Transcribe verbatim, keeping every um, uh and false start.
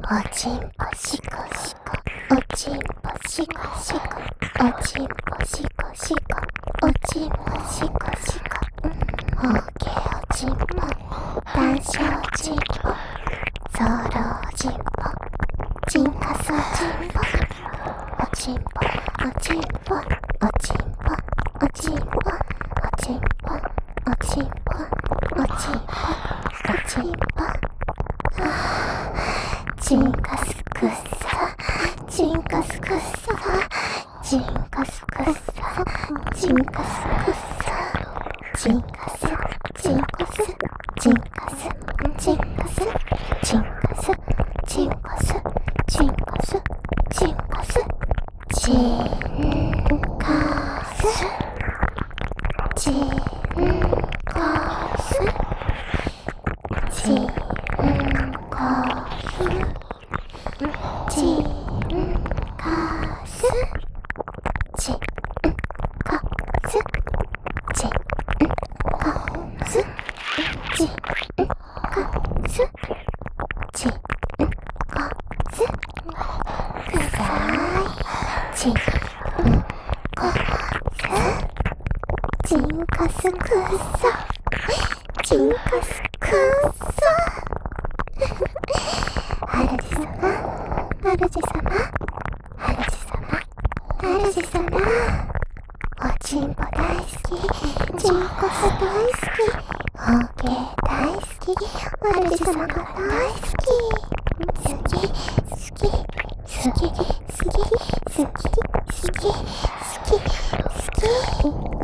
おちんぽしこしこ、おちんぽしこしこ、おちんぽしこしこ、おちんぽしこしこ、オーケーおちんぽ、男子おちんぽ、ソロおちんぽ、チンカスおちんぽ、おちんぽ、おちんぽ、おちんぽ、おちんぽ、おちんぽ、おちんぽ、おちんぽ、おちんぽ、チンカスくっさ、チンカスくっさ、チンカスくっさ、チンカスくっさ、チンカス、チンカス、チンカス、チンカス、チンカス、チンカス、チンカス、チンカス、チンカス、チンカス、チンカス、チンカス、チンカス、チンカス、チンカス、チンカス、くさい、チンカス、チンカスくさ、チンカスくさ。主様、主様、主様、主様、おちんぽ大好き、チンコス大好き、オーケー大好き、主様が大好き。